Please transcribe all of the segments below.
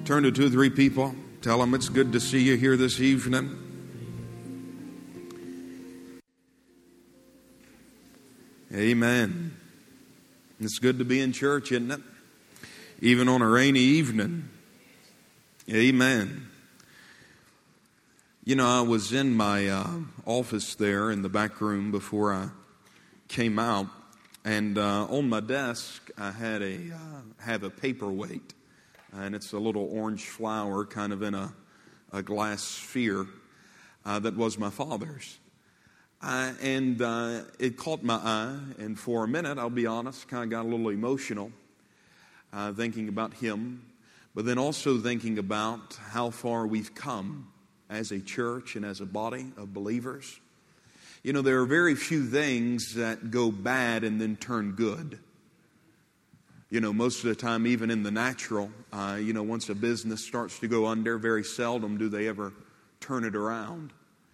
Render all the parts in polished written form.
Turn to 2 or 3 people. Tell them it's good to see you here this evening. Amen. It's good to be in church, isn't it? Even on a rainy evening. Amen. You know, I was in my office there in the back room before I came out, and on my desk I had have a paperweight, and it's a little orange flower kind of in a glass sphere that was my father's. And it caught my eye, and for a minute, I'll be honest, kind of got a little emotional thinking about him, but then also thinking about how far we've come as a church and as a body of believers. You know, there are very few things that go bad and then turn good. You know, most of the time, even in the natural, once a business starts to go under, very seldom do they ever turn it around.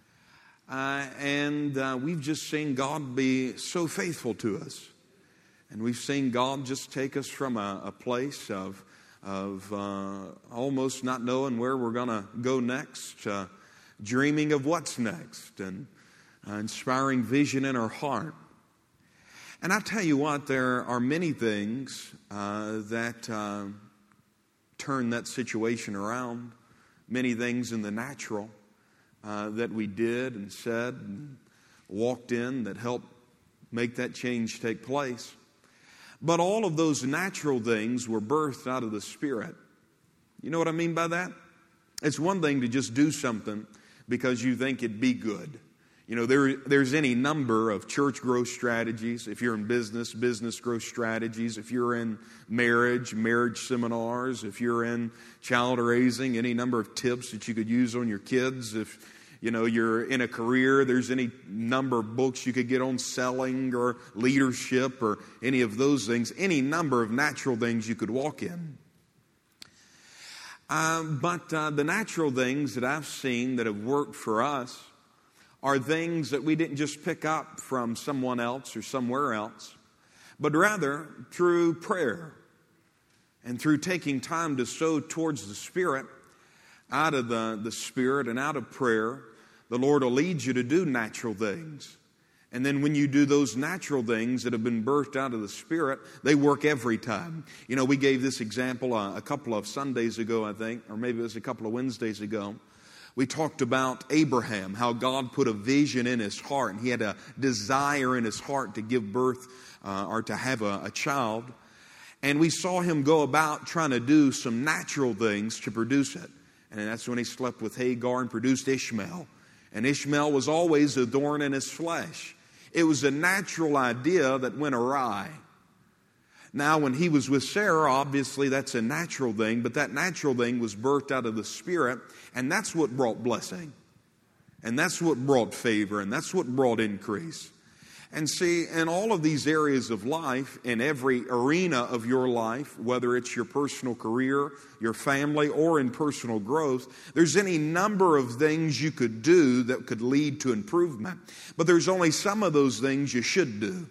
And we've just seen God be so faithful to us. And we've seen God just take us from a place of almost not knowing where we're going to go next, dreaming of what's next, and inspiring vision in our heart. And I tell you what, there are many things that turn that situation around, many things in the natural that we did and said and walked in that helped make that change take place. But all of those natural things were birthed out of the Spirit. You know what I mean by that? It's one thing to just do something because you think it'd be good. You know, there's any number of church growth strategies. If you're in business growth strategies. If you're in marriage seminars. If you're in child raising, any number of tips that you could use on your kids. If you're in a career, there's any number of books you could get on selling or leadership or any of those things. Any number of natural things you could walk in. But the natural things that I've seen that have worked for us are things that we didn't just pick up from someone else or somewhere else, but rather through prayer and through taking time to sow towards the Spirit. Out of the Spirit and out of prayer, the Lord will lead you to do natural things. And then when you do those natural things that have been birthed out of the Spirit, they work every time. You know, we gave this example a couple of Sundays ago, I think, or maybe it was a couple of Wednesdays ago. We talked about Abraham, how God put a vision in his heart, and he had a desire in his heart to give birth or to have a child. And we saw him go about trying to do some natural things to produce it. And that's when he slept with Hagar and produced Ishmael. And Ishmael was always a thorn in his flesh. It was a natural idea that went awry. Now, when he was with Sarah, obviously that's a natural thing, but that natural thing was birthed out of the Spirit, and that's what brought blessing. And that's what brought favor, and that's what brought increase. And see, in all of these areas of life, in every arena of your life, whether it's your personal career, your family, or in personal growth, there's any number of things you could do that could lead to improvement. But there's only some of those things you should do.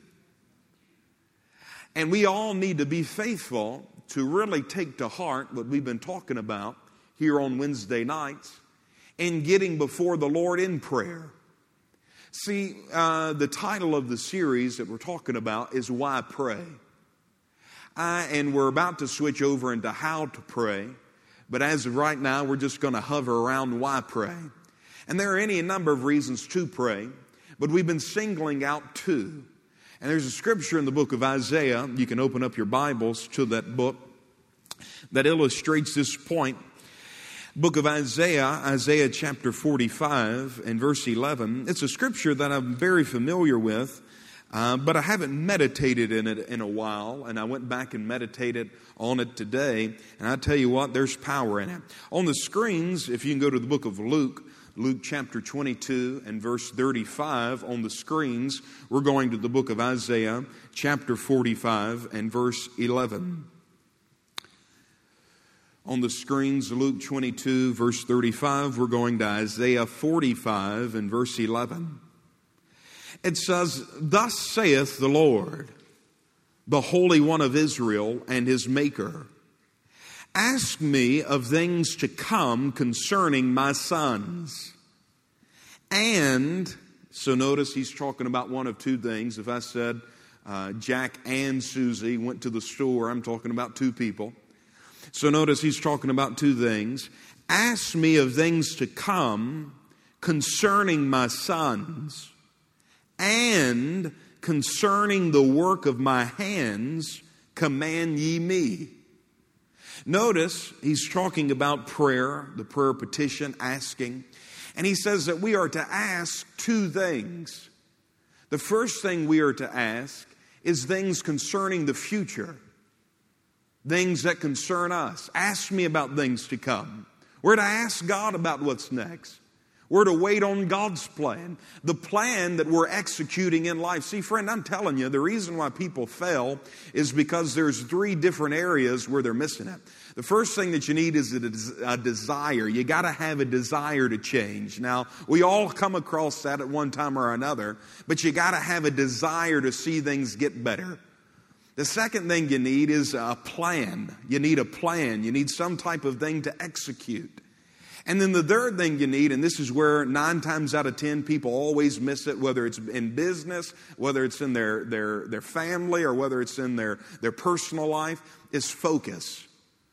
And we all need to be faithful to really take to heart what we've been talking about here on Wednesday nights in getting before the Lord in prayer. See, the title of the series that we're talking about is Why Pray? And we're about to switch over into how to pray. But as of right now, we're just going to hover around why pray. And there are any number of reasons to pray, but we've been singling out two. And there's a scripture in the book of Isaiah. You can open up your Bibles to that book that illustrates this point. Book of Isaiah chapter 45 and verse 11. It's a scripture that I'm very familiar with, but I haven't meditated in it in a while, and I went back and meditated on it today, and I tell you what, there's power in it. On the screens, if you can go to the book of Luke chapter 22 and verse 35 on the screens, we're going to the book of Isaiah chapter 45 and verse 11. On the screens, Luke 22, verse 35, we're going to Isaiah 45 and verse 11. It says, "Thus saith the Lord, the Holy One of Israel and his Maker, Ask me of things to come concerning my sons. And, so notice he's talking about one of two things. If I said Jack and Susie went to the store, I'm talking about two people. So notice he's talking about two things. Ask me of things to come concerning my sons, and concerning the work of my hands, command ye me. Notice he's talking about prayer, the prayer petition, asking. And he says that we are to ask two things. The first thing we are to ask is things concerning the future. Things that concern us. Ask me about things to come. We're to ask God about what's next. We're to wait on God's plan, the plan that we're executing in life. See, friend, I'm telling you, the reason why people fail is because there's three different areas where they're missing it. The first thing that you need is a desire. You got to have a desire to change. Now, we all come across that at one time or another, but you got to have a desire to see things get better. The second thing you need is a plan. You need a plan. You need some type of thing to execute. And then the third thing you need, and this is where 9 times out of 10 people always miss it, whether it's in business, whether it's in their family, or whether it's in their personal life, is focus.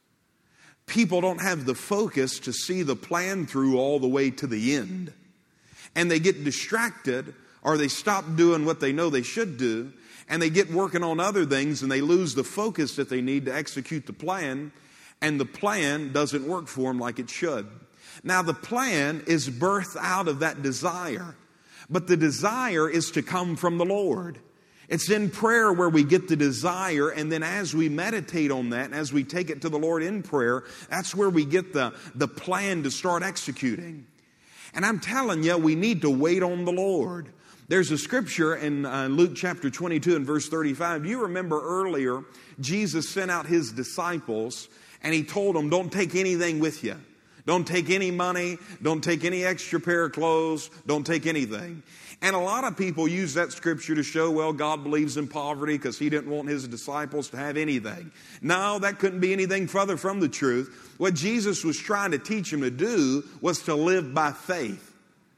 People don't have the focus to see the plan through all the way to the end. And they get distracted, or they stop doing what they know they should do, and they get working on other things, and they lose the focus that they need to execute the plan, and the plan doesn't work for them like it should. Now, the plan is birthed out of that desire, but the desire is to come from the Lord. It's in prayer where we get the desire, and then as we meditate on that, and as we take it to the Lord in prayer, that's where we get the plan to start executing. And I'm telling you, we need to wait on the Lord. There's a scripture in Luke chapter 22 and verse 35. You remember earlier, Jesus sent out his disciples, and he told them, don't take anything with you. Don't take any money. Don't take any extra pair of clothes. Don't take anything. And a lot of people use that scripture to show, well, God believes in poverty because he didn't want his disciples to have anything. No, that couldn't be anything further from the truth. What Jesus was trying to teach them to do was to live by faith.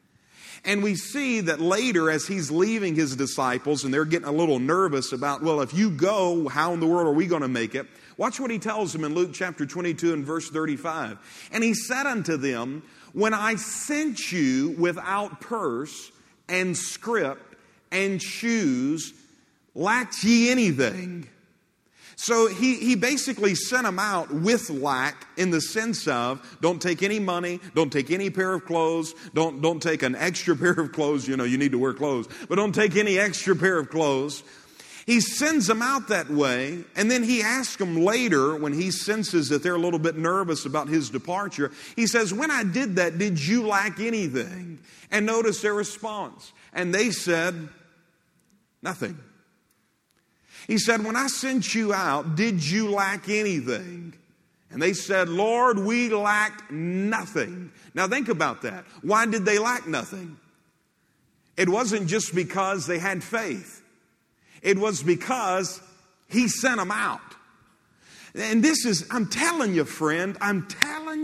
And we see that later as he's leaving his disciples and they're getting a little nervous about, well, if you go, how in the world are we going to make it? Watch what he tells them in Luke chapter 22 and verse 35. And he said unto them, when I sent you without purse and scrip and shoes, lacked ye anything? So he basically sent them out with lack in the sense of don't take any money, don't take any pair of clothes, don't take an extra pair of clothes. You know, you need to wear clothes, but don't take any extra pair of clothes. He sends them out that way, and then he asks them later when he senses that they're a little bit nervous about his departure. He says, when I did that, did you lack anything? And notice their response. And they said, nothing. He said, when I sent you out, did you lack anything? And they said, Lord, we lacked nothing. Now think about that. Why did they lack nothing? It wasn't just because they had faith. It was because he sent them out. And this is, I'm telling you, friend, I'm telling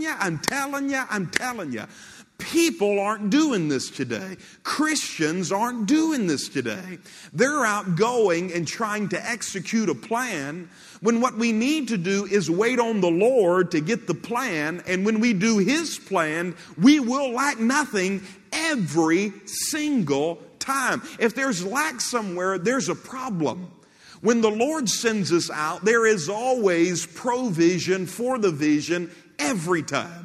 you. People aren't doing this today. Christians aren't doing this today. They're out going and trying to execute a plan when what we need to do is wait on the Lord to get the plan. And when we do his plan, we will lack nothing every single time. If there's lack somewhere, there's a problem. When the Lord sends us out, there is always provision for the vision every time.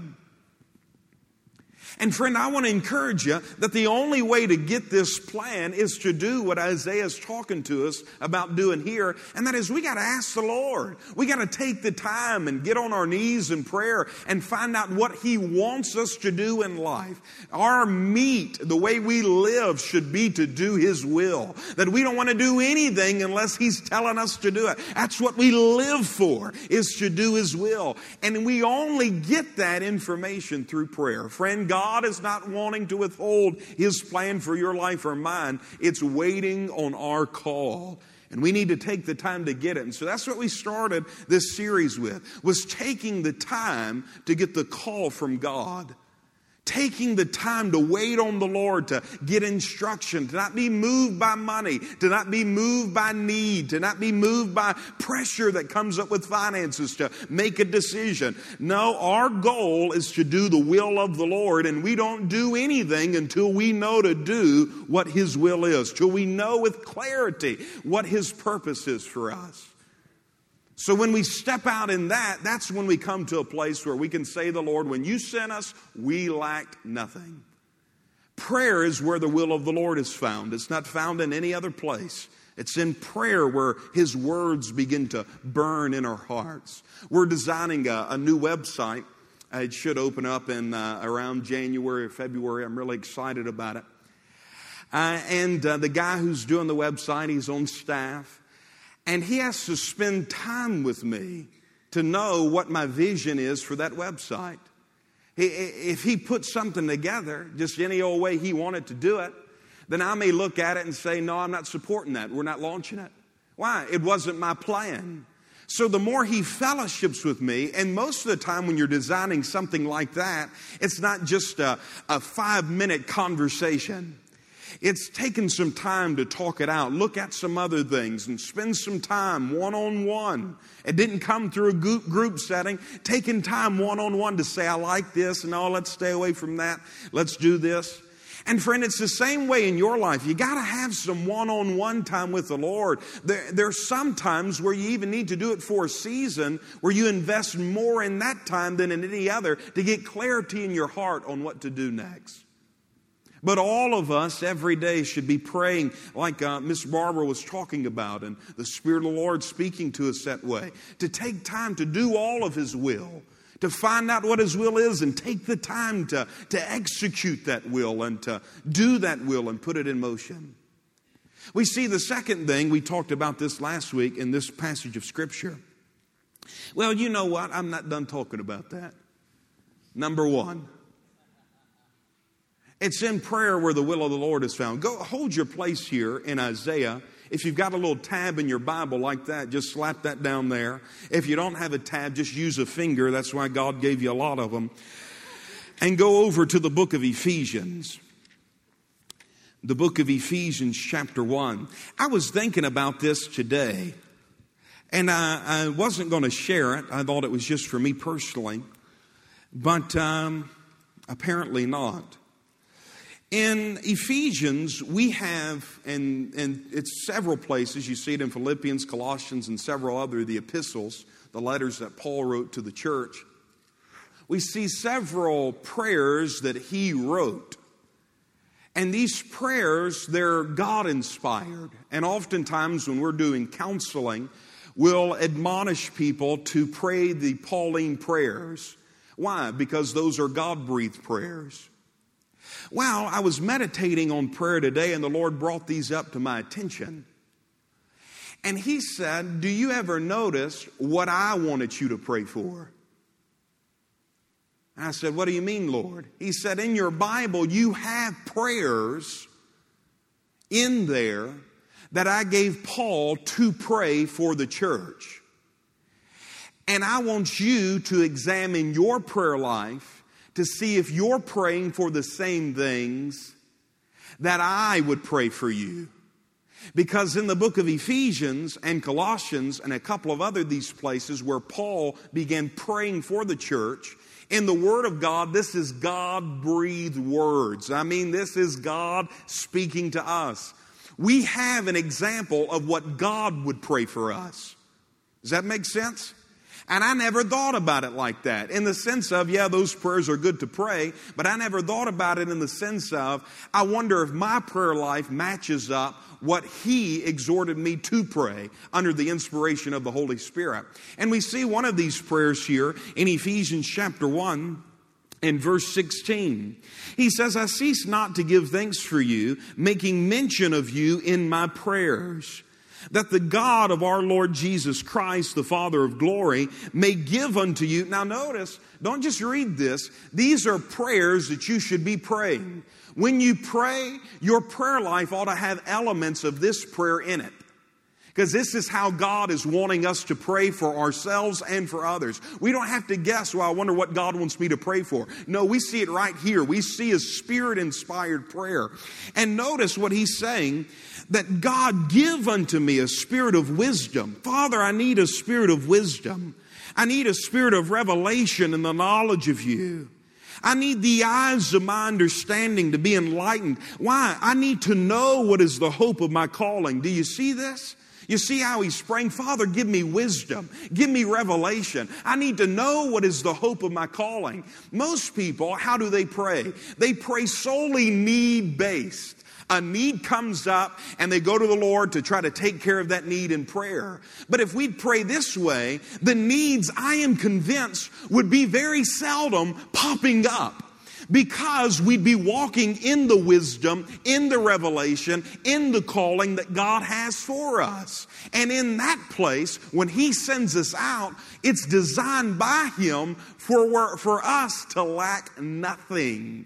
And friend, I want to encourage you that the only way to get this plan is to do what Isaiah is talking to us about doing here. And that is we got to ask the Lord. We got to take the time and get on our knees in prayer and find out what he wants us to do in life. Our meat, the way we live, should be to do his will. That we don't want to do anything unless he's telling us to do it. That's what we live for, is to do his will. And we only get that information through prayer. Friend, God is not wanting to withhold his plan for your life or mine. It's waiting on our call. And we need to take the time to get it. And so that's what we started this series with, was taking the time to get the call from God. Taking the time to wait on the Lord, to get instruction, to not be moved by money, to not be moved by need, to not be moved by pressure that comes up with finances to make a decision. No, our goal is to do the will of the Lord, and we don't do anything until we know to do what His will is, till we know with clarity what His purpose is for us. So when we step out in that, that's when we come to a place where we can say to the Lord, when you sent us, we lacked nothing. Prayer is where the will of the Lord is found. It's not found in any other place. It's in prayer where His words begin to burn in our hearts. We're designing a new website. It should open up in around January or February. I'm really excited about it. And the guy who's doing the website, he's on staff. And he has to spend time with me to know what my vision is for that website. If he puts something together, just any old way he wanted to do it, then I may look at it and say, no, I'm not supporting that. We're not launching it. Why? It wasn't my plan. So the more he fellowships with me, and most of the time when you're designing something like that, it's not just a 5-minute conversation. It's taken some time to talk it out, look at some other things, and spend some time one-on-one. It didn't come through a group setting. Taking time one-on-one to say, I like this, and let's stay away from that. Let's do this. And friend, it's the same way in your life. You got to have some one-on-one time with the Lord. There's some times where you even need to do it for a season, where you invest more in that time than in any other to get clarity in your heart on what to do next. But all of us every day should be praying like Miss Barbara was talking about, and the Spirit of the Lord speaking to us that way. To take time to do all of His will, to find out what His will is and take the time to execute that will and to do that will and put it in motion. We see the second thing, we talked about this last week in this passage of Scripture. Well, you know what? I'm not done talking about that. Number one. It's in prayer where the will of the Lord is found. Go hold your place here in Isaiah. If you've got a little tab in your Bible like that, just slap that down there. If you don't have a tab, just use a finger. That's why God gave you a lot of them. And go over to the book of Ephesians. The book of Ephesians chapter 1. I was thinking about this today. And I wasn't going to share it. I thought it was just for me personally. But apparently not. In Ephesians, we have, and it's several places, you see it in Philippians, Colossians, and several other of the epistles, the letters that Paul wrote to the church. We see several prayers that he wrote. And these prayers, they're God-inspired. And oftentimes when we're doing counseling, we'll admonish people to pray the Pauline prayers. Why? Because those are God-breathed prayers. Well, I was meditating on prayer today, and the Lord brought these up to my attention. And He said, do you ever notice what I wanted you to pray for? And I said, what do you mean, Lord? He said, in your Bible, you have prayers in there that I gave Paul to pray for the church. And I want you to examine your prayer life to see if you're praying for the same things that I would pray for you. Because in the book of Ephesians and Colossians and a couple of other these places where Paul began praying for the church, in the Word of God, this is God-breathed words. I mean, this is God speaking to us. We have an example of what God would pray for us. Does that make sense? And I never thought about it like that. In the sense of, yeah, those prayers are good to pray, but I never thought about it in the sense of, I wonder if my prayer life matches up what He exhorted me to pray under the inspiration of the Holy Spirit. And we see one of these prayers here in Ephesians chapter 1 and verse 16. He says, I cease not to give thanks for you, making mention of you in my prayers, that the God of our Lord Jesus Christ, the Father of glory, may give unto you. Now notice, don't just read this. These are prayers that you should be praying. When you pray, your prayer life ought to have elements of this prayer in it. Because this is how God is wanting us to pray for ourselves and for others. We don't have to guess, well, I wonder what God wants me to pray for. No, we see it right here. We see a Spirit-inspired prayer. And notice what he's saying, that God give unto me a spirit of wisdom. Father, I need a spirit of wisdom. I need a spirit of revelation and the knowledge of you. I need the eyes of my understanding to be enlightened. Why? I need to know what is the hope of my calling. Do you see this? You see how he's praying? Father, give me wisdom. Give me revelation. I need to know what is the hope of my calling. Most people, how do they pray? They pray solely need-based. A need comes up and they go to the Lord to try to take care of that need in prayer. But if we'd pray this way, the needs, I am convinced, would be very seldom popping up. Because we'd be walking in the wisdom, in the revelation, in the calling that God has for us. And in that place, when He sends us out, it's designed by Him for us to lack nothing.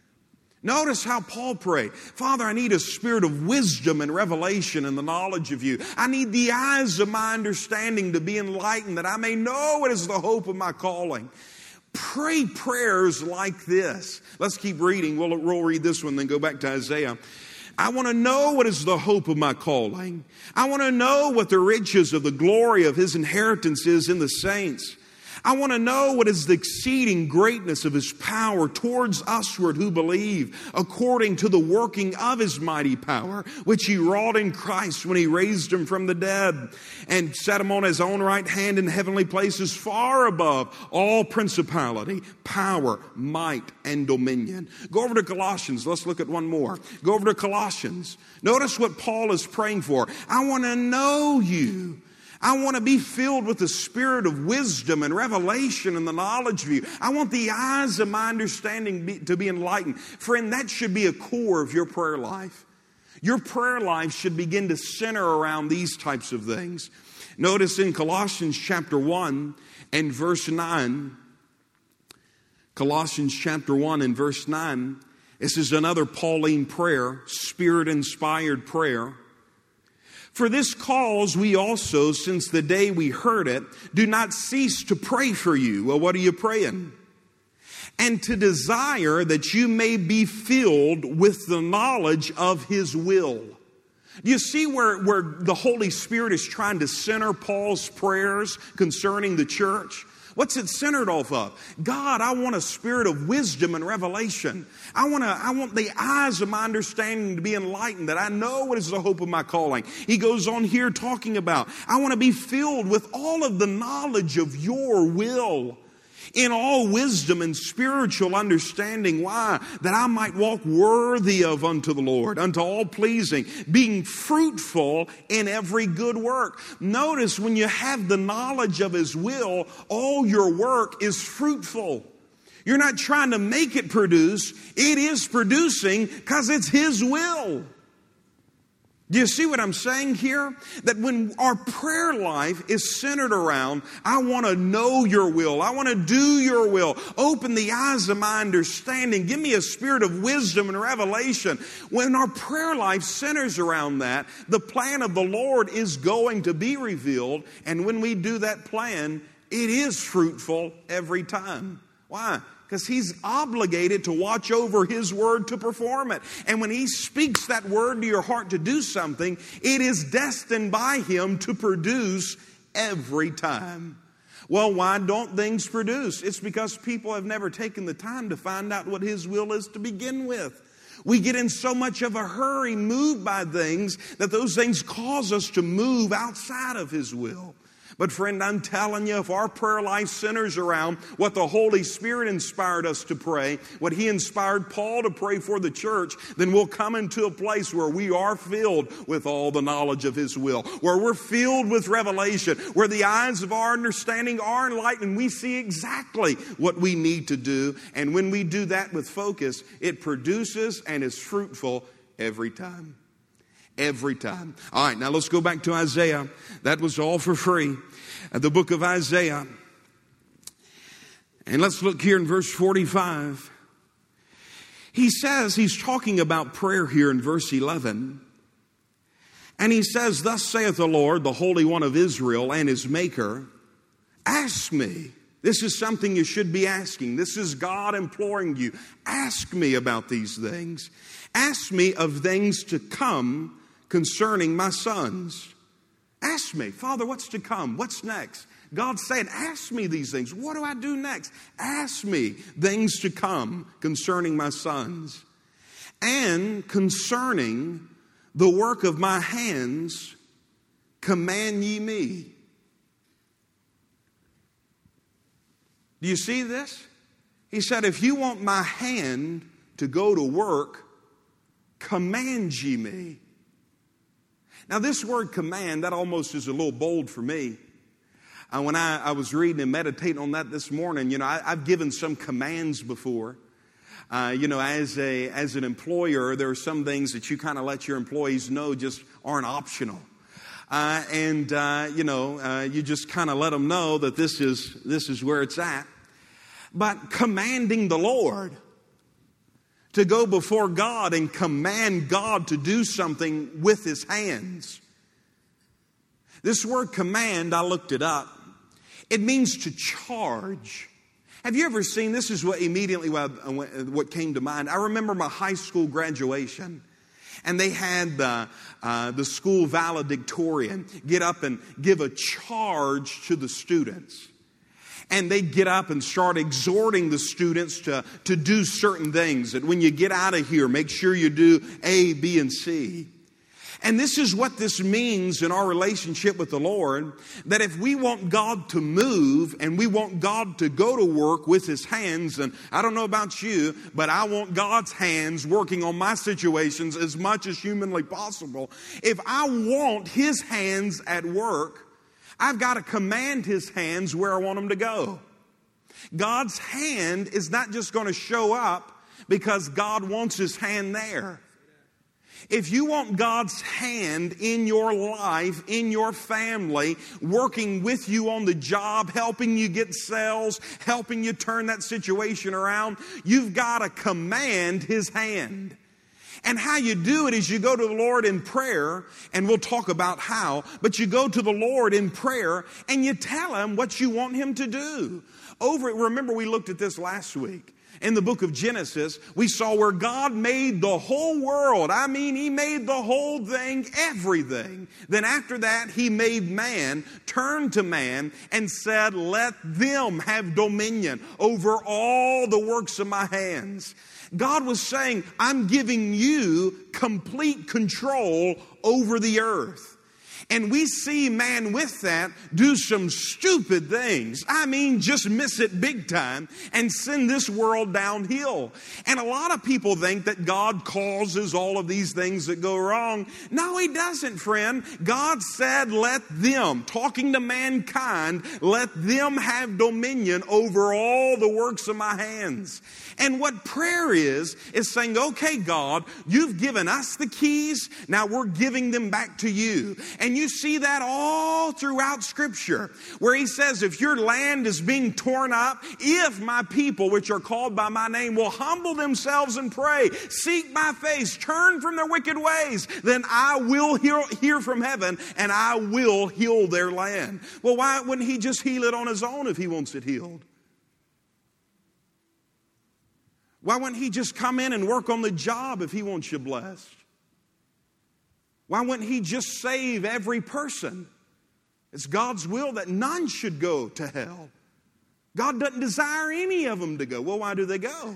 Notice how Paul prayed. Father, I need a spirit of wisdom and revelation and the knowledge of you. I need the eyes of my understanding to be enlightened, that I may know what is the hope of my calling. Pray prayers like this. Let's keep reading. We'll read this one, then go back to Isaiah. I want to know what is the hope of my calling. I want to know what the riches of the glory of His inheritance is in the saints. I want to know what is the exceeding greatness of His power towards usward who believe, according to the working of His mighty power, which He wrought in Christ when He raised Him from the dead and set Him on His own right hand in heavenly places, far above all principality, power, might, and dominion. Go over to Colossians. Let's look at one more. Go over to Colossians. Notice what Paul is praying for. I want to know you. I want to be filled with the spirit of wisdom and revelation and the knowledge of you. I want the eyes of my understanding to be enlightened. Friend, that should be a core of your prayer life. Your prayer life should begin to center around these types of things. Notice in Colossians chapter 1 and verse 9, Colossians chapter 1 and verse 9, this is another Pauline prayer, Spirit-inspired prayer. For this cause we also, since the day we heard it, do not cease to pray for you. Well, what are you praying? And to desire that you may be filled with the knowledge of His will. Do you see where the Holy Spirit is trying to center Paul's prayers concerning the church? What's it centered off of? God, I want a spirit of wisdom and revelation. I want the eyes of my understanding to be enlightened, that I know what is the hope of my calling. He goes on here talking about, I want to be filled with all of the knowledge of your will, in all wisdom and spiritual understanding. Why? That I might walk worthy of unto the Lord, unto all pleasing, being fruitful in every good work. Notice when you have the knowledge of His will, all your work is fruitful. You're not trying to make it produce. It is producing because it's His will. Do you see what I'm saying here? That when our prayer life is centered around, I want to know your will. I want to do your will. Open the eyes of my understanding. Give me a spirit of wisdom and revelation. When our prayer life centers around that, the plan of the Lord is going to be revealed. And when we do that plan, it is fruitful every time. Why? Because He's obligated to watch over His word to perform it. And when He speaks that word to your heart to do something, it is destined by Him to produce every time. Well, why don't things produce? It's because people have never taken the time to find out what His will is to begin with. We get in so much of a hurry, moved by things, that those things cause us to move outside of His will. But friend, I'm telling you, if our prayer life centers around what the Holy Spirit inspired us to pray, what He inspired Paul to pray for the church, then we'll come into a place where we are filled with all the knowledge of His will, where we're filled with revelation, where the eyes of our understanding are enlightened, and we see exactly what we need to do. And when we do that with focus, it produces and is fruitful every time. Every time. All right, now let's go back to Isaiah. That was all for free. The book of Isaiah. And let's look here in verse 45. He says, he's talking about prayer here in verse 11. And he says, thus saith the Lord, the Holy One of Israel and his Maker, ask me. This is something you should be asking. This is God imploring you. Ask me about these things. Ask me of things to come concerning my sons. Ask me, Father, what's to come? What's next? God said, ask me these things. What do I do next? Ask me things to come concerning my sons. And concerning the work of my hands, command ye me. Do you see this? He said, if you want my hand to go to work, command ye me. Now this word command, that almost is a little bold for me. When I was reading and meditating on that this morning, I've given some commands before. As an employer, there are some things that you kind of let your employees know just aren't optional. You just kind of let them know that this is where it's at. But commanding the Lord to go before God and command God to do something with his hands. This word command, I looked it up. It means to charge. Have you ever seen, this is what came to mind. I remember my high school graduation. And they had the school valedictorian get up and give a charge to the students. And they'd get up and start exhorting the students to do certain things. That when you get out of here, make sure you do A, B, and C. And this is what this means in our relationship with the Lord, that if we want God to move and we want God to go to work with his hands, and I don't know about you, but I want God's hands working on my situations as much as humanly possible. If I want his hands at work, I've got to command his hands where I want them to go. God's hand is not just going to show up because God wants his hand there. If you want God's hand in your life, in your family, working with you on the job, helping you get sales, helping you turn that situation around, you've got to command his hand. And how you do it is you go to the Lord in prayer, and we'll talk about how, but you go to the Lord in prayer and you tell him what you want him to do. Remember we looked at this last week. In the book of Genesis, we saw where God made the whole world. I mean, he made the whole thing, everything. Then after that, he made man, turned to man, and said, let them have dominion over all the works of my hands. God was saying, I'm giving you complete control over the earth. And we see man with that do some stupid things. I mean, just miss it big time and send this world downhill. And a lot of people think that God causes all of these things that go wrong. No, he doesn't, friend. God said, let them, talking to mankind, let them have dominion over all the works of my hands. And what prayer is saying, okay, God, you've given us the keys. Now we're giving them back to you. And you see that all throughout Scripture, where he says, if your land is being torn up, if my people, which are called by my name, will humble themselves and pray, seek my face, turn from their wicked ways, then I will hear from heaven and I will heal their land. Well, why wouldn't he just heal it on his own if he wants it healed? Why wouldn't he just come in and work on the job if he wants you blessed? Why wouldn't he just save every person? It's God's will that none should go to hell. God doesn't desire any of them to go. Well, why do they go?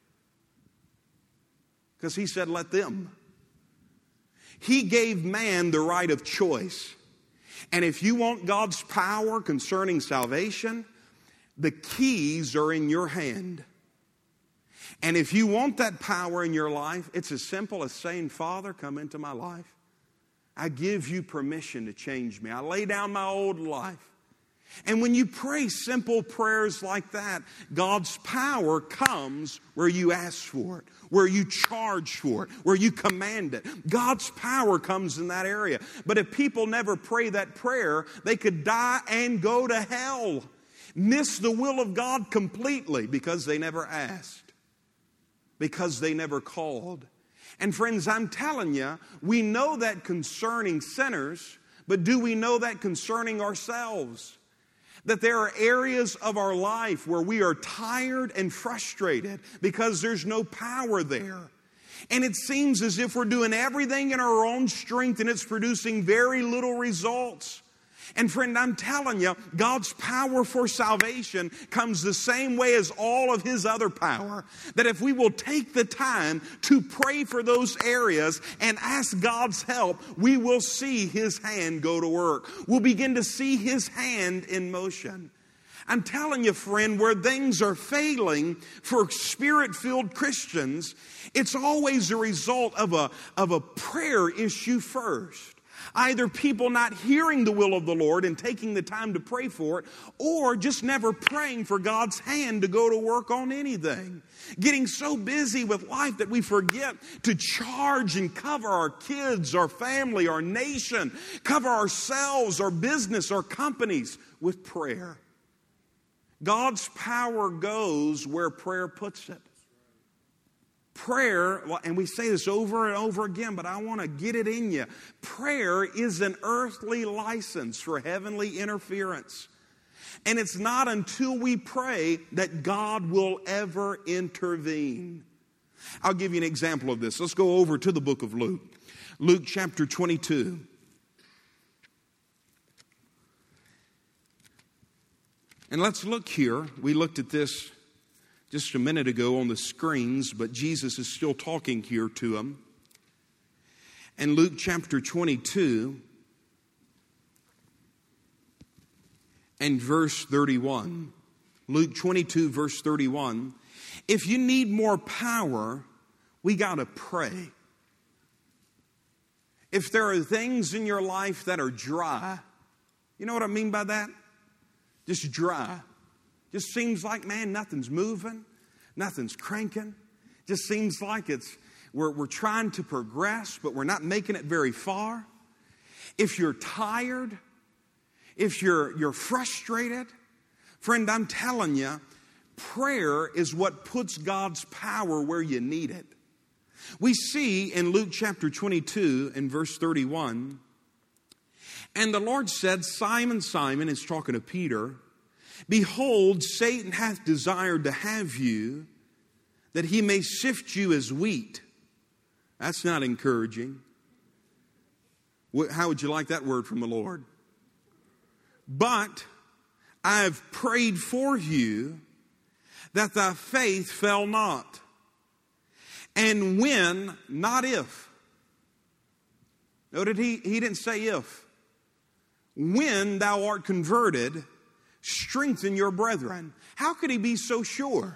Because he said, let them. He gave man the right of choice. And if you want God's power concerning salvation, the keys are in your hand. And if you want that power in your life, it's as simple as saying, Father, come into my life. I give you permission to change me. I lay down my old life. And when you pray simple prayers like that, God's power comes where you ask for it, where you charge for it, where you command it. God's power comes in that area. But if people never pray that prayer, they could die and go to hell. Miss the will of God completely because they never asked, because they never called. And friends, I'm telling you, we know that concerning sinners, but do we know that concerning ourselves? That there are areas of our life where we are tired and frustrated because there's no power there. And it seems as if we're doing everything in our own strength and it's producing very little results. And friend, I'm telling you, God's power for salvation comes the same way as all of His other power. That if we will take the time to pray for those areas and ask God's help, we will see His hand go to work. We'll begin to see His hand in motion. I'm telling you, friend, where things are failing for Spirit-filled Christians, it's always a result of a prayer issue first. Either people not hearing the will of the Lord and taking the time to pray for it, or just never praying for God's hand to go to work on anything. Getting so busy with life that we forget to charge and cover our kids, our family, our nation, cover ourselves, our business, our companies with prayer. God's power goes where prayer puts it. Prayer, and we say this over and over again, but I want to get it in you. Prayer is an earthly license for heavenly interference. And it's not until we pray that God will ever intervene. I'll give you an example of this. Let's go over to the book of Luke. Luke chapter 22. And let's look here. We looked at this just a minute ago on the screens, but Jesus is still talking here to them. And Luke chapter 22 and verse 31. Luke 22 verse 31. If you need more power, we got to pray. If there are things in your life that are dry, you know what I mean by that? Just dry. Just seems like, man, nothing's moving, nothing's cranking. Just seems like we're trying to progress, but we're not making it very far. If you're tired, if you're frustrated, friend, I'm telling you, prayer is what puts God's power where you need it. We see in Luke chapter 22 and verse 31, and the Lord said, Simon, Simon, is talking to Peter, behold, Satan hath desired to have you, that he may sift you as wheat. That's not encouraging. How would you like that word from the Lord? But I have prayed for you that thy faith fail not. And when, not if. Noted he didn't say if. When thou art converted, strengthen your brethren. How could he be so sure?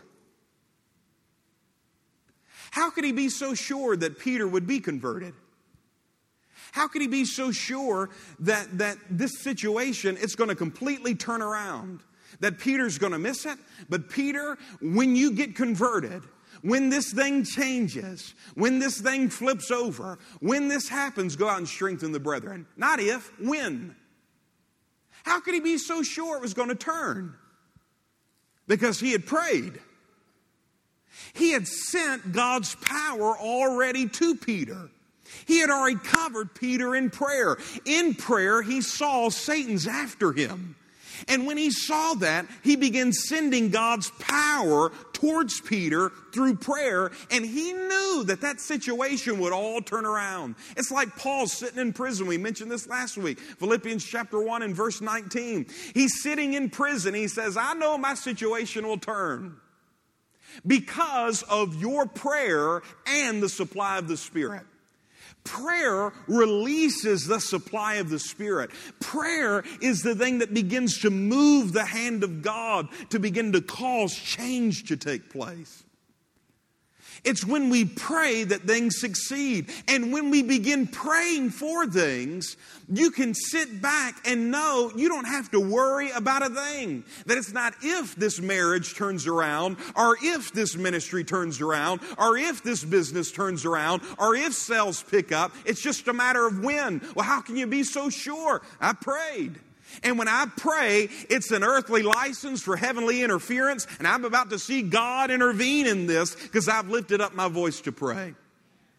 How could he be so sure that Peter would be converted? How could he be so sure that this situation, it's going to completely turn around? That Peter's going to miss it? But Peter, when you get converted, when this thing changes, when this thing flips over, when this happens, go out and strengthen the brethren. Not if, when. How could he be so sure it was going to turn? Because he had prayed. He had sent God's power already to Peter. He had already covered Peter in prayer. In prayer, he saw Satan's after him. And when he saw that, he began sending God's power towards Peter through prayer. And he knew that situation would all turn around. It's like Paul sitting in prison. We mentioned this last week. Philippians chapter 1 and verse 19. He's sitting in prison. He says, I know my situation will turn because of your prayer and the supply of the Spirit. Prayer releases the supply of the Spirit. Prayer is the thing that begins to move the hand of God to begin to cause change to take place. It's when we pray that things succeed. And when we begin praying for things, you can sit back and know you don't have to worry about a thing. That it's not if this marriage turns around, or if this ministry turns around, or if this business turns around, or if sales pick up. It's just a matter of when. Well, how can you be so sure? I prayed. And when I pray, it's an earthly license for heavenly interference. And I'm about to see God intervene in this because I've lifted up my voice to pray.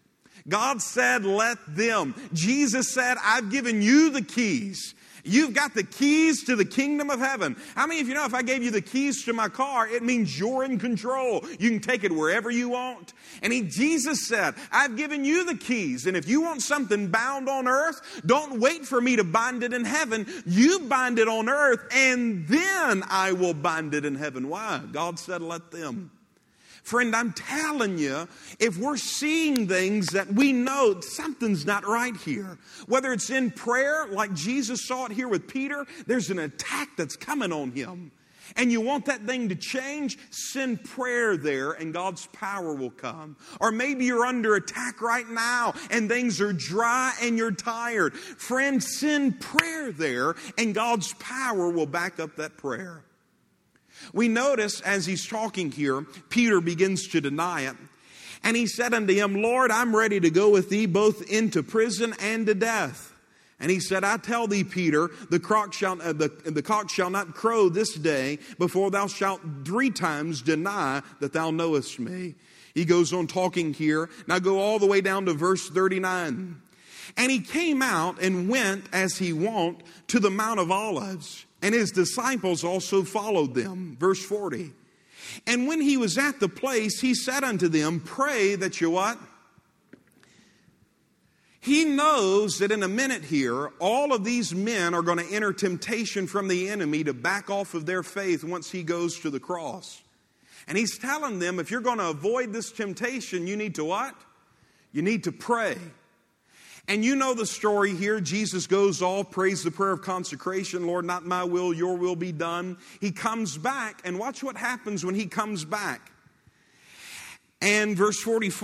God said, let them. Jesus said, I've given you the keys. You've got the keys to the kingdom of heaven. How many of you know if I gave you the keys to my car, it means you're in control. You can take it wherever you want. And Jesus said, I've given you the keys. And if you want something bound on earth, don't wait for me to bind it in heaven. You bind it on earth, and then I will bind it in heaven. Why? God said, let them. Friend, I'm telling you, if we're seeing things that we know something's not right here, whether it's in prayer, like Jesus saw it here with Peter, there's an attack that's coming on him. And you want that thing to change, send prayer there and God's power will come. Or maybe you're under attack right now and things are dry and you're tired. Friend, send prayer there and God's power will back up that prayer. We notice as he's talking here, Peter begins to deny it. And he said unto him, Lord, I'm ready to go with thee both into prison and to death. And he said, I tell thee, Peter, the cock shall not crow this day before thou shalt 3 times deny that thou knowest me. He goes on talking here. Now go all the way down to verse 39. And he came out and went as he wont to the Mount of Olives. And his disciples also followed them. Verse 40. And when he was at the place, he said unto them, pray that you what? He knows that in a minute here, all of these men are going to enter temptation from the enemy to back off of their faith once he goes to the cross. And he's telling them, if you're going to avoid this temptation, you need to what? You need to pray. And you know the story here. Jesus goes off, prays the prayer of consecration. Lord, not my will, your will be done. He comes back, and watch what happens when he comes back. And verse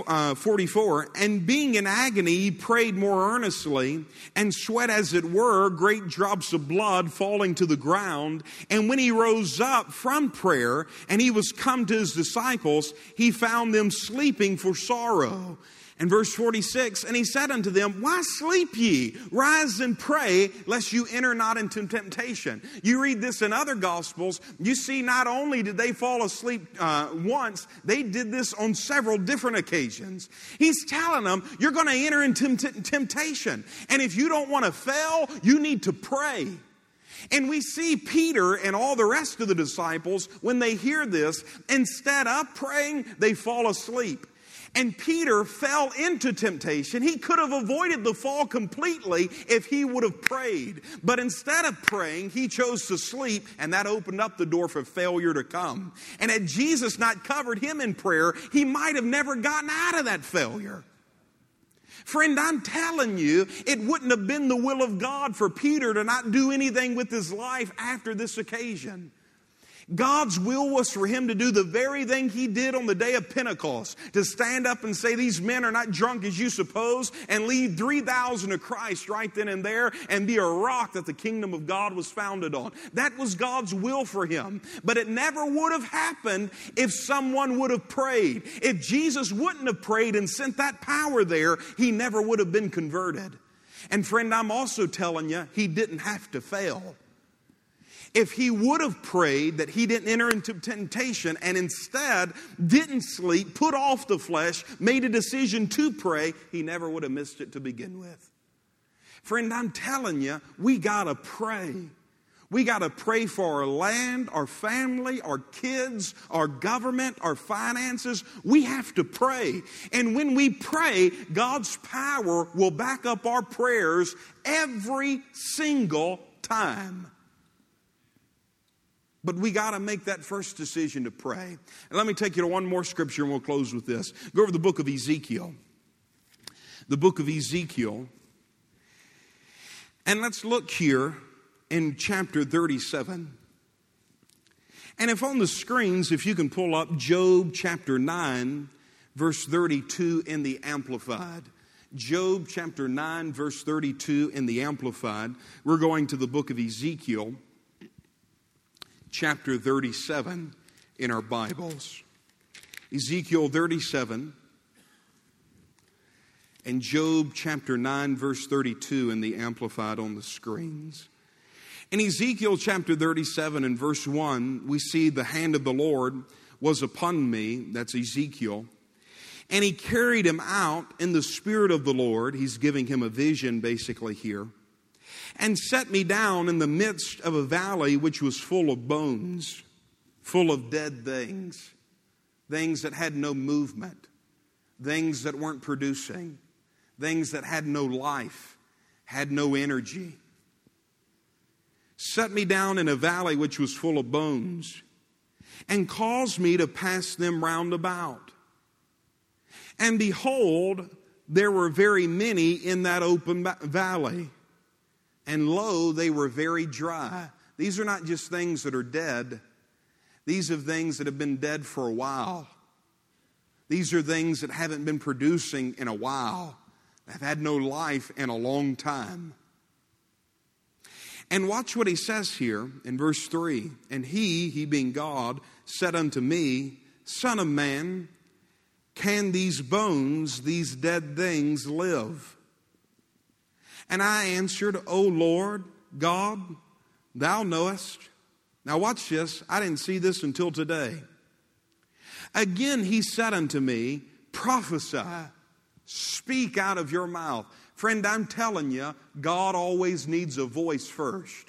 44, and being in agony, he prayed more earnestly, and sweat as it were, great drops of blood falling to the ground. And when he rose up from prayer, and he was come to his disciples, he found them sleeping for sorrow. And verse 46, and he said unto them, why sleep ye? Rise and pray, lest you enter not into temptation. You read this in other Gospels, you see not only did they fall asleep once, they did this on several different occasions. He's telling them, you're going to enter into temptation. And if you don't want to fail, you need to pray. And we see Peter and all the rest of the disciples, when they hear this, instead of praying, they fall asleep. And Peter fell into temptation. He could have avoided the fall completely if he would have prayed. But instead of praying, he chose to sleep, and that opened up the door for failure to come. And had Jesus not covered him in prayer, he might have never gotten out of that failure. Friend, I'm telling you, it wouldn't have been the will of God for Peter to not do anything with his life after this occasion. God's will was for him to do the very thing he did on the day of Pentecost, to stand up and say, these men are not drunk as you suppose, and lead 3,000 to Christ right then and there, and be a rock that the kingdom of God was founded on. That was God's will for him. But it never would have happened if someone would have prayed. If Jesus wouldn't have prayed and sent that power there, he never would have been converted. And friend, I'm also telling you, he didn't have to fail. If he would have prayed that he didn't enter into temptation and instead didn't sleep, put off the flesh, made a decision to pray, he never would have missed it to begin with. Friend, I'm telling you, we got to pray. We got to pray for our land, our family, our kids, our government, our finances. We have to pray. And when we pray, God's power will back up our prayers every single time. But we got to make that first decision to pray. And let me take you to one more scripture and we'll close with this. Go over to the book of Ezekiel. The book of Ezekiel. And let's look here in chapter 37. And if on the screens, if you can pull up Job chapter 9, verse 32 in the Amplified. Job chapter 9, verse 32 in the Amplified. We're going to the book of Ezekiel, chapter 37 in our Bibles. Ezekiel 37 and Job chapter 9 verse 32 in the Amplified on the screens. In Ezekiel chapter 37 and verse 1, we see the hand of the Lord was upon me. That's Ezekiel. And he carried him out in the Spirit of the Lord. He's giving him a vision basically here. And set me down in the midst of a valley which was full of bones, full of dead things, things that had no movement, things that weren't producing, things that had no life, had no energy. Set me down in a valley which was full of bones, and caused me to pass them round about. And behold, there were very many in that open valley, and lo, they were very dry. These are not just things that are dead. These are things that have been dead for a while. These are things that haven't been producing in a while, have had no life in a long time. And watch what he says here in verse 3. And he being God, said unto me, Son of man, can these bones, these dead things, live? And I answered, O Lord God, thou knowest. Now watch this. I didn't see this until today. Again he said unto me, Prophesy, speak out of your mouth. Friend, I'm telling you, God always needs a voice first.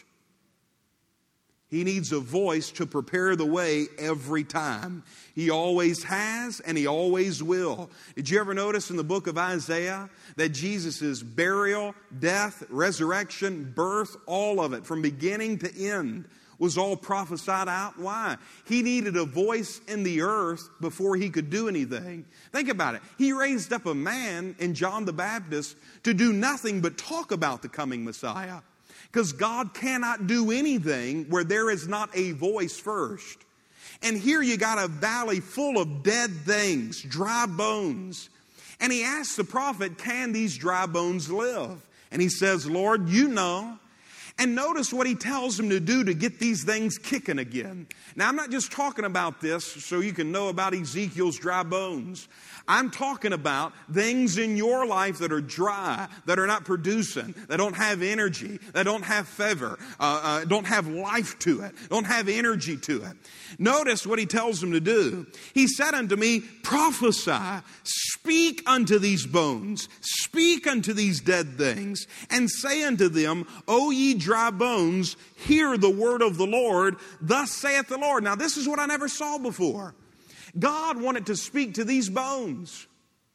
He needs a voice to prepare the way every time. He always has and he always will. Did you ever notice in the book of Isaiah that Jesus' burial, death, resurrection, birth, all of it from beginning to end was all prophesied out? Why? He needed a voice in the earth before he could do anything. Think about it. He raised up a man in John the Baptist to do nothing but talk about the coming Messiah. Because God cannot do anything where there is not a voice first. And here you got a valley full of dead things, dry bones. And he asks the prophet, can these dry bones live? And he says, Lord, you know. And notice what he tells him to do to get these things kicking again. Now, I'm not just talking about this so you can know about Ezekiel's dry bones. I'm talking about things in your life that are dry, that are not producing, that don't have energy, that don't have fervor, don't have life to it, don't have energy to it. Notice what he tells him to do. He said unto me, Prophesy, speak unto these bones, speak unto these dead things, and say unto them, O ye dry bones, hear the word of the Lord, thus saith the Lord. Now this is what I never saw before. God wanted to speak to these bones.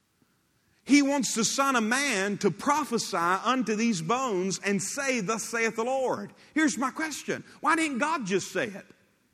He wants the Son of Man to prophesy unto these bones and say, thus saith the Lord. Here's my question. Why didn't God just say it?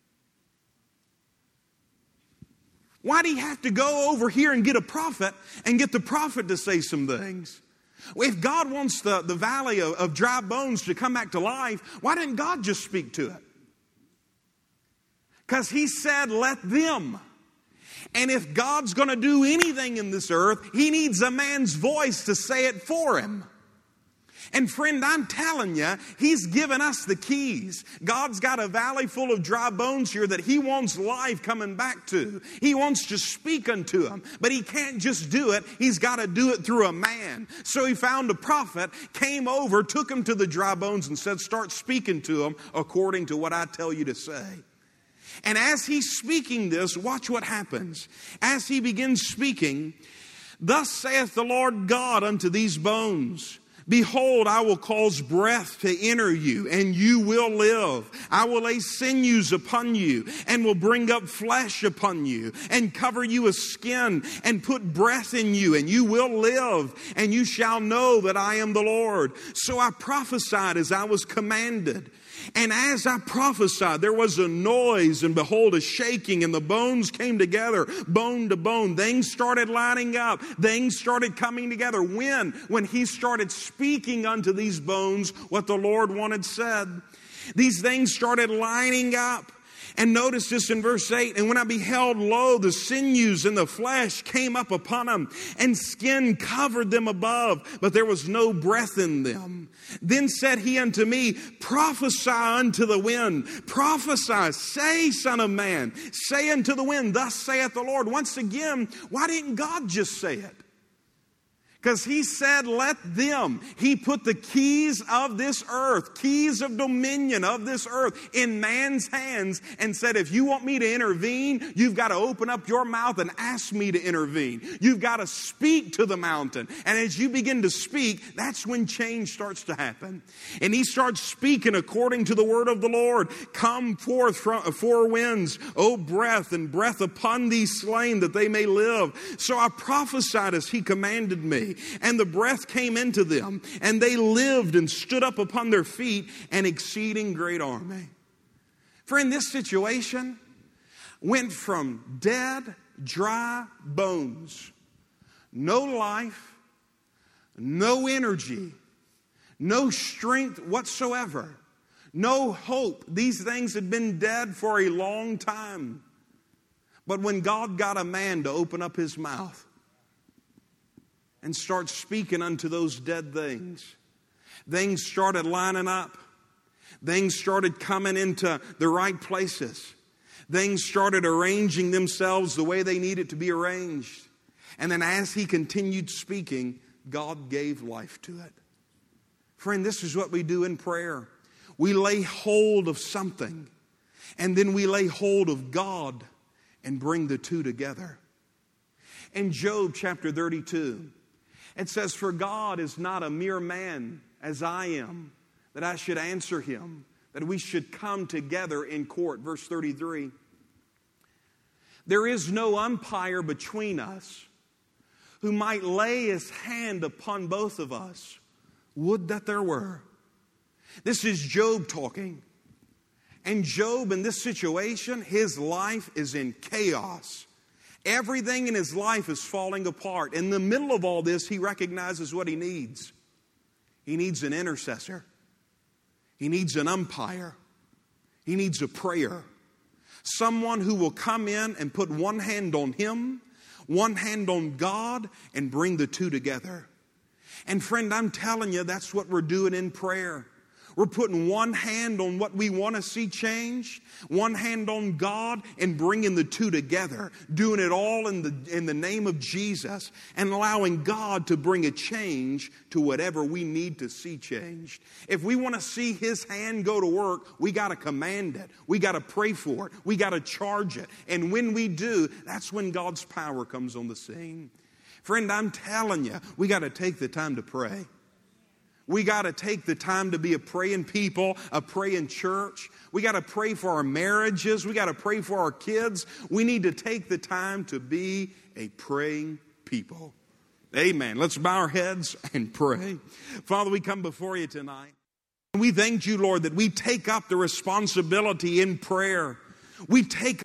Why do you have to go over here and get a prophet and get the prophet to say some things? If God wants the valley of dry bones to come back to life, why didn't God just speak to it? Because he said, let them. And if God's going to do anything in this earth, he needs a man's voice to say it for him. And friend, I'm telling you, he's given us the keys. God's got a valley full of dry bones here that he wants life coming back to. He wants to speak unto them. But he can't just do it. He's got to do it through a man. So he found a prophet, came over, took him to the dry bones and said, start speaking to them according to what I tell you to say. And as he's speaking this, watch what happens. As he begins speaking, thus saith the Lord God unto these bones, Behold, I will cause breath to enter you, and you will live. I will lay sinews upon you, and will bring up flesh upon you, and cover you with skin, and put breath in you, and you will live, and you shall know that I am the Lord. So I prophesied as I was commanded. And as I prophesied, there was a noise, and behold, a shaking, and the bones came together, bone to bone. Things started lining up. Things started coming together. When he started speaking unto these bones what the Lord wanted said. These things started lining up. And notice this in verse 8, and when I beheld, lo, the sinews and the flesh came up upon them, and skin covered them above, but there was no breath in them. Then said he unto me, Prophesy unto the wind, prophesy, say, Son of man, say unto the wind, thus saith the Lord. Once again, why didn't God just say it? Because he said, let them. He put the keys of this earth, keys of dominion of this earth in man's hands and said, if you want me to intervene, you've got to open up your mouth and ask me to intervene. You've got to speak to the mountain. And as you begin to speak, that's when change starts to happen. And he starts speaking according to the word of the Lord. Come forth from four winds, O breath, and breath upon these slain that they may live. So I prophesied as he commanded me. And the breath came into them, and they lived and stood up upon their feet, an exceeding great army. Friend, this situation went from dead, dry bones, no life, no energy, no strength whatsoever, no hope. These things had been dead for a long time. But when God got a man to open up his mouth and start speaking unto those dead things, things started lining up. Things started coming into the right places. Things started arranging themselves the way they needed to be arranged. And then as he continued speaking, God gave life to it. Friend, this is what we do in prayer. We lay hold of something, and then we lay hold of God and bring the two together. In Job chapter 32, it says, for God is not a mere man as I am, that I should answer him, that we should come together in court. Verse 33. There is no umpire between us who might lay his hand upon both of us. Would that there were. This is Job talking. And Job, in this situation, his life is in chaos. Everything in his life is falling apart. In the middle of all this, he recognizes what he needs. He needs an intercessor. He needs an umpire. He needs a prayer. Someone who will come in and put one hand on him, one hand on God, and bring the two together. And friend, I'm telling you, that's what we're doing in prayer. We're putting one hand on what we want to see changed, one hand on God, and bringing the two together. Doing it all in the name of Jesus, and allowing God to bring a change to whatever we need to see changed. If we want to see his hand go to work, we got to command it. We got to pray for it. We got to charge it. And when we do, that's when God's power comes on the scene. Friend, I'm telling you, we got to take the time to pray. We got to take the time to be a praying people, a praying church. We got to pray for our marriages. We got to pray for our kids. We need to take the time to be a praying people. Amen. Let's bow our heads and pray. Father, we come before you tonight. We thank you, Lord, that we take up the responsibility in prayer. We take